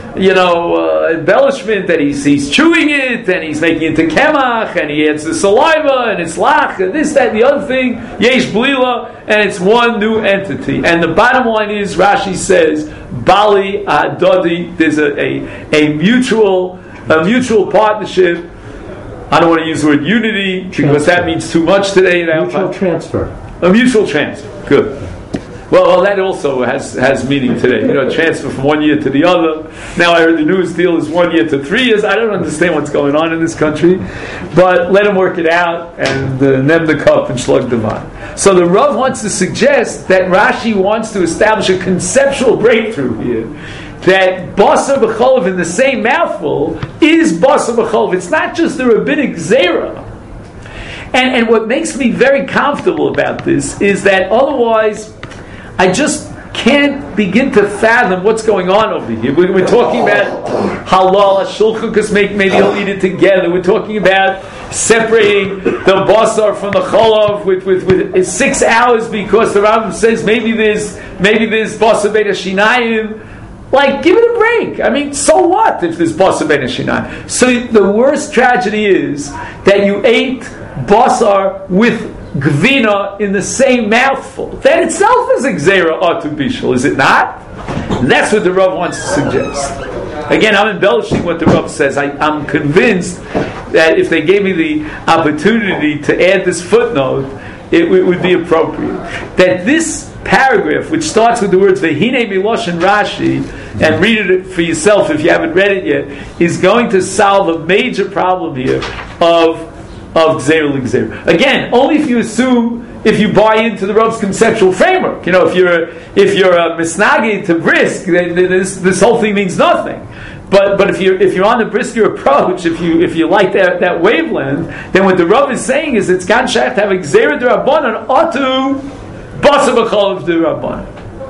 embellishment that he's chewing it and he's making it into kemach and he adds the saliva and it's lach and this, that, and the other thing, yesh blila, and it's one new entity. And the bottom line is, Rashi says, bali adodi, there's a mutual partnership. I don't want to use the word unity because that means too much today. Mutual transfer. A mutual transfer. Good. Well, that also has meaning today. Transfer from one year to the other. Now I heard the newest deal is 1 year to 3 years. I don't understand what's going on in this country, but let them work it out and nem the cup and shlug the vine. So the Rav wants to suggest that Rashi wants to establish a conceptual breakthrough here. That basar b'cholov in the same mouthful is basar b'cholov. It's not just the rabbinic zera. And what makes me very comfortable about this is that otherwise I just can't begin to fathom what's going on over here. We're talking about halal, shulchan, because maybe he'll eat it together. We're talking about separating the basar from the cholov with 6 hours because the Rambam says maybe there's basar beit hashinayim. Like, give it a break. I mean, so what if there's basar ben hashinayim? So the worst tragedy is that you ate basar with gvina in the same mouthful. That itself is a gzera atu bishul, is it not? And that's what the Rav wants to suggest. Again, I'm embellishing what the Rav says. I'm convinced that if they gave me the opportunity to add this footnote, it would be appropriate. That this paragraph, which starts with the words Vehine Miloshen Rashi, and read it for yourself if you haven't read it yet, is going to solve a major problem here of Gzeir L'Gzeir. Again, only if you buy into the Rav's conceptual framework. If you're a misnagi to brisk, this whole thing means nothing. But if you're on the brisker approach, if you like that wavelength, then what the Rav is saying is it's gan shach to have a Gzeir D'Rabbanan atu basar b'cholov D'Rabbanan.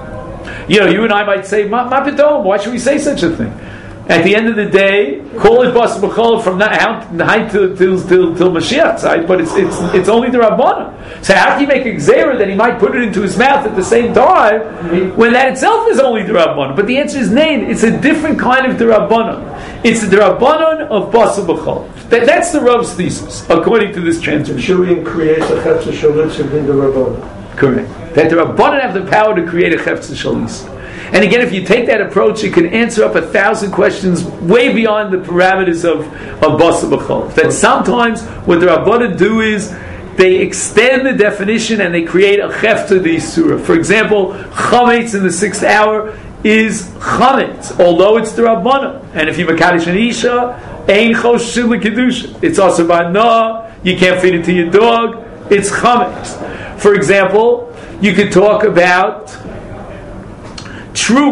You and I might say, ma p'tom, why should we say such a thing? At the end of the day, call it basar b'cholov from night till Mashiach's side, but it's only the Rabbanan. So how can you make a gzeira that he might put it into his mouth at the same time when that itself is only the Rabbanan? But the answer is nain. It's a different kind of the Rabbanan. It's the Rabbanan of basar b'cholov. That's the Rav's thesis, according to this translation. Shurim creates a chefza shalitza in the Rabbanan. Correct. That the Rabbanan have the power to create a chefza shalitza. And again, if you take that approach, you can answer up 1,000 questions way beyond the parameters of basar b'cholov. That sometimes what the Rabbanan do is they extend the definition and they create a chefta d'isura. For example, chametz in the 6th hour is chametz, although it's the Rabbanan. And if you makadosh an isha, ein choshim l'kedusha. It's also ba'na. You can't feed it to your dog. It's chametz. For example, you could talk about truma.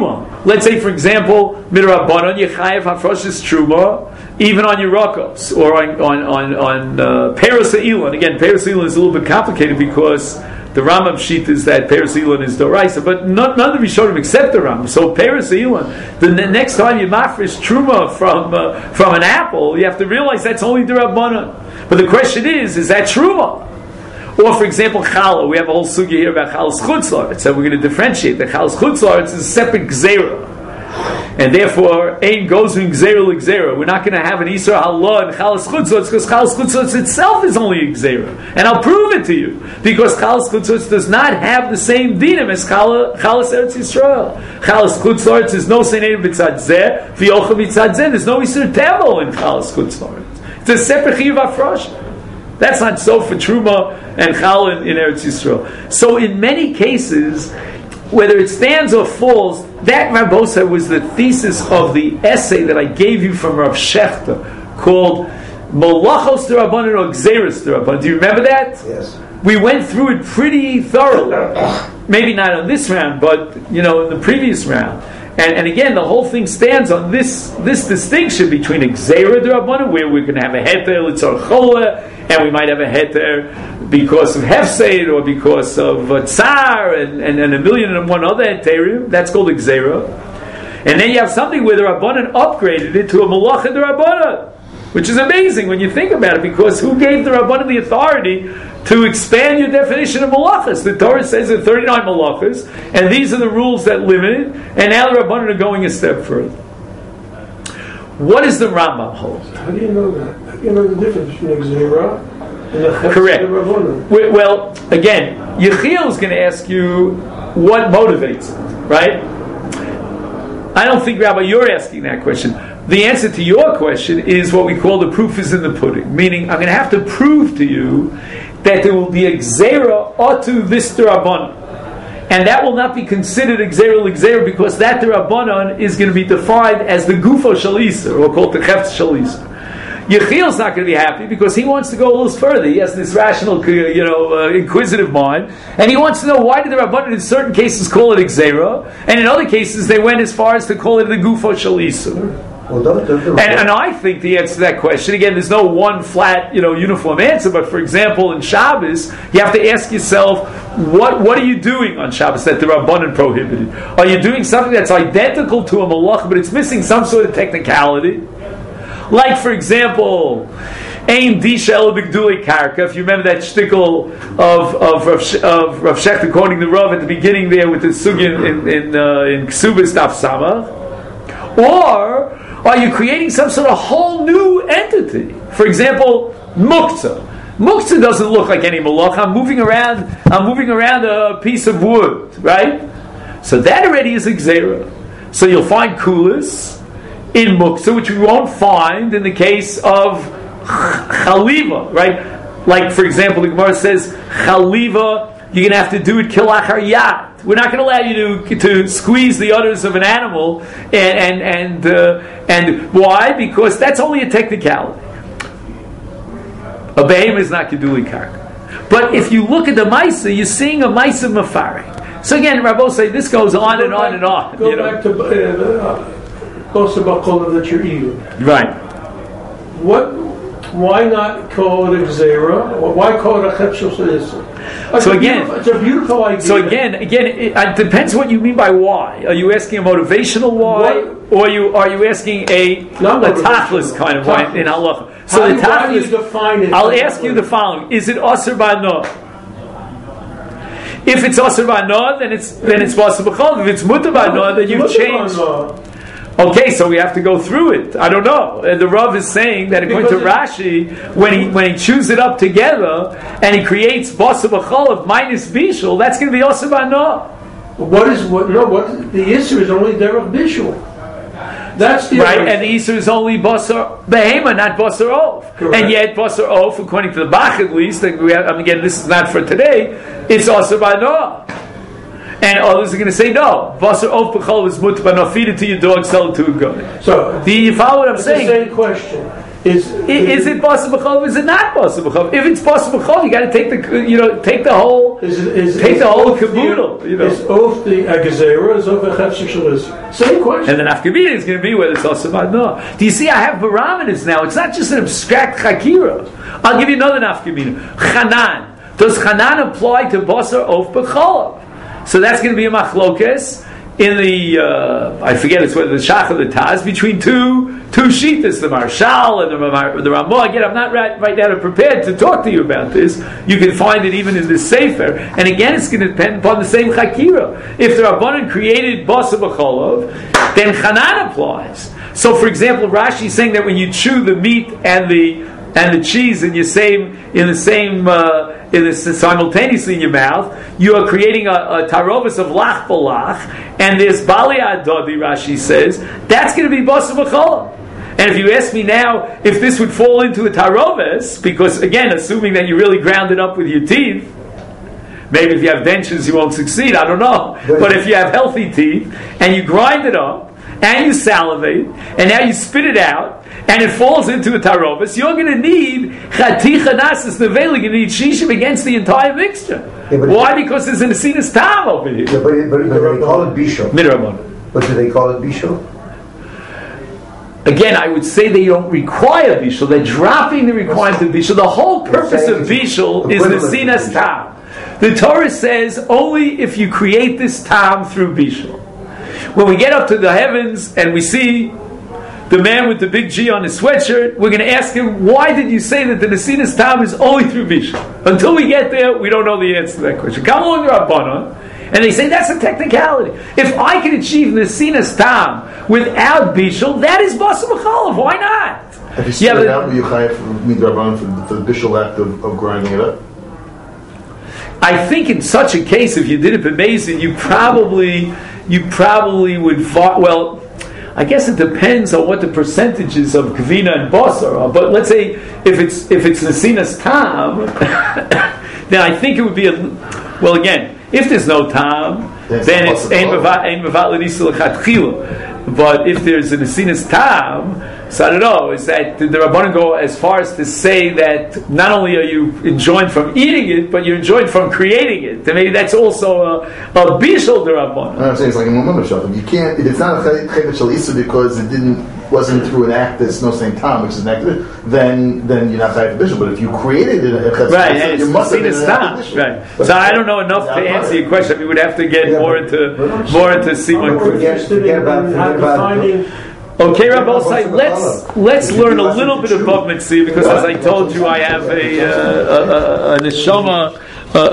let's say, for example, midrabanan yechayev hafroshes truma, even on Yerakos or on Peros Elon. Again, Peros Elon is a little bit complicated because the Rambam sheet is that Peros Elon is Doraisa, but none of the Rishonim except the Rambam. So Peros Elon, the next time you mafresh truma from an apple, you have to realize that's only D'Rabbanan. But the question is that truma? Or, for example, challah. We have a whole sugya here about chalas chutzlaretz. So we're going to differentiate that chalas chutzlaretz is a separate gzeira. And therefore, ein goes in gzeira l'gzeira. We're not going to have an Isra Halah and Chalas Chutzotz because Chalas Chutzotz itself is only a gzeira. And I'll prove it to you. Because Chalas Chutzotz does not have the same dinim as Chalas Eretz Yisrael. Chalas Chutzotz is no Seinein b'tzad zeh, v'yochel b'tzad zeh. There's no Isra Tevel in Chalas Chutzotz. It's a separate Chiyuv Afrosh. That's not so for Truma and Challah in Eretz Yisrael. So in many cases, whether it stands or falls, that Rabbosa was the thesis of the essay that I gave you from Rav Shechter called Malachos D'Rabbanan or Gzeirus D'Rabbanan. Do you remember that? Yes. We went through it pretty thoroughly. Maybe not on this round, but in the previous round. And again, the whole thing stands on this distinction between a Gzeira D'Rabbanan, where we're going to have a heter L'tzor Chola, and we might have a heter because of Hefseid or because of Tsar and a million and one other heterim. That's called a Gzeira. And then you have something where the Rabbanan upgraded it to a Malacha D'Rabbanan, which is amazing when you think about it, because who gave the Rabbanan the authority to expand your definition of malachas? The Torah says there are 39 malachas, and these are the rules that limit it, and now the Rabbanan are going a step further. What does the Rambam hold? How do you know that? How do you know the difference between a Gzeira and a Chefetz Correct. D'Rabbanan? Well, again, Yechiel is going to ask you what motivates it, right? I don't think, Rabbi, you're asking that question. The answer to your question is what we call the proof is in the pudding. Meaning, I'm going to have to prove to you that there will be a gzeira otu this D'Rabbanan. And that will not be considered a gzeira l'gzeira because that D'Rabbanan is going to be defined as the gufo shalisa, or called the chefetz shalisa. Yechiel's not going to be happy because he wants to go a little further. He has this rational, inquisitive mind, and he wants to know why did the Rabbanan in certain cases call it a gzeira, and in other cases they went as far as to call it the gufo shalisa. And I think the answer to that question, again, there's no one flat, uniform answer, but for example, in Shabbos, you have to ask yourself, what are you doing on Shabbos that the Rabbanan prohibited? Are you doing something that's identical to a malach, but it's missing some sort of technicality? Like, for example, Ein Disha El B'Gdulei Karka, if you remember that shtickle of Rav Shechter quoting the Rav at the beginning there with the Sugya in Ksubas Daf Samach, or are you creating some sort of whole new entity? For example, Muktzah. Muktzah doesn't look like any malach. I'm moving around a piece of wood, right? So that already is a gzeira. So you'll find kulas in Muktzah, which we won't find in the case of Chaliva, right? Like, for example, the Gemara says, Chaliva, you're going to have to do it kilachar yad. We're not going to allow you to squeeze the udders of an animal, and why? Because that's only a technicality. A behemoth is not keduli karka. But if you look at the Maisa, you're seeing a Maisa Mafari. So again, Rabbi say this goes on and on and on. Go back to Kosa Bakola that you're eating. Right. Why not call it a gzeira? Why call it a chefetz shalisa? It's a beautiful idea. So again, it depends what you mean by why. Are you asking a motivational why, or are you asking a tachlis kind of why in halacha? So why do you define it? I'll ask you the following: is it aser b'ano? If it's aser b'ano, then it's aser b'chol. If it's mutar b'ano, then you've changed. Okay, so we have to go through it. I don't know. The Rav is saying that according to Rashi, when he chews it up together and he creates basa b'cholav minus bishul, that's going to be aser b'ano. The issue is only derech bishul. That's the right, and the Isur is only basar behema, not basar of. And yet basar of, according to the Bach at least, again, this is not for today, it's aser b'ano. And others are going to say no. Basar of b'chol is mutar b'ano. Feed it to your dog, sell it to a goat. So, do you follow what I'm saying? The same question. Is it basa b'chol? Is it not basa b'chol? If it's basa b'chol, you got to take the whole caboodle. Is off the agazera? Is off a chefshir shalis? Same question. And the nafkamina is going to be whether it's also no. Do you see? I have parameters now. It's not just an abstract chakira. I'll give you another nafkamina. Chanan. Does chanan apply to basar off b'chol? So that's going to be a machlokes in the I forget it's whether the Shach or the Taz between two shittas, the Marshal and the Ramah. Again, I'm not right now prepared to talk to you about this. You can find it even in the Sefer, and again, it's going to depend upon the same Chakira. If the Rabbanan created Basa B'Cholov, then Chanan applies. So, for example, Rashi is saying that when you chew the meat and the cheese simultaneously in your mouth, you are creating a tarovis of lach balach, and there's bali adodi. Rashi says that's going to be basa b'cholah. And if you ask me now if this would fall into a tarovis, because again, assuming that you really ground it up with your teeth, maybe if you have dentures you won't succeed. I don't know, but if you have healthy teeth and you grind it up and you salivate and now you spit it out, and it falls into a tarovis, you're going to need chaticha nasis nevela. You're going to need shishim against the entire mixture. Yeah, why? Because there's an asinus tam over here. Yeah, but they call it bishul. Midrabbanan. But do they call it bishul? Again, I would say they don't require bishul. They're dropping the requirement of bishul. The whole purpose of bishul is asinus tam. The Torah says only if you create this tam through bishul. When we get up to the heavens and we see the man with the big G on his sweatshirt, we're going to ask him, why did you say that the Nesinas Tam is only through Bishul? Until we get there, we don't know the answer to that question. Come along to Rabbanon, and they say that's a technicality. If I can achieve Nesinas Tam without Bishul, that is Basa B'Cholav. Why not? Have you spit it out, you chayav for the Bishul act of grinding it up? I think in such a case, if you did it b'mezid, you probably would. Well, I guess it depends on what the percentages of kavina and basar are. But let's say if it's nesinas tam, then I think it would be well. Again, if there's no tam, then it's ein mevat l'nisa l'chatchila. But if there's a nesinas tam, so I don't know. Is that the Rabbanan go as far as to say that not only are you enjoined from eating it, but you're enjoined from creating it? Then maybe that's also a bishul the Rabbanan. I'm saying it's like a moment shot. You can't. If it's not a chevet shel isa because it wasn't through an act that's no same time, which is an act, then you're not chayav bishul. But if you created it, right, and you must have been right. But so I don't know enough to answer your question. We would have to get more into Simon. Okay, Rabbi, let's learn a little bit of Bava Metzia, because as I told you, I have a neshama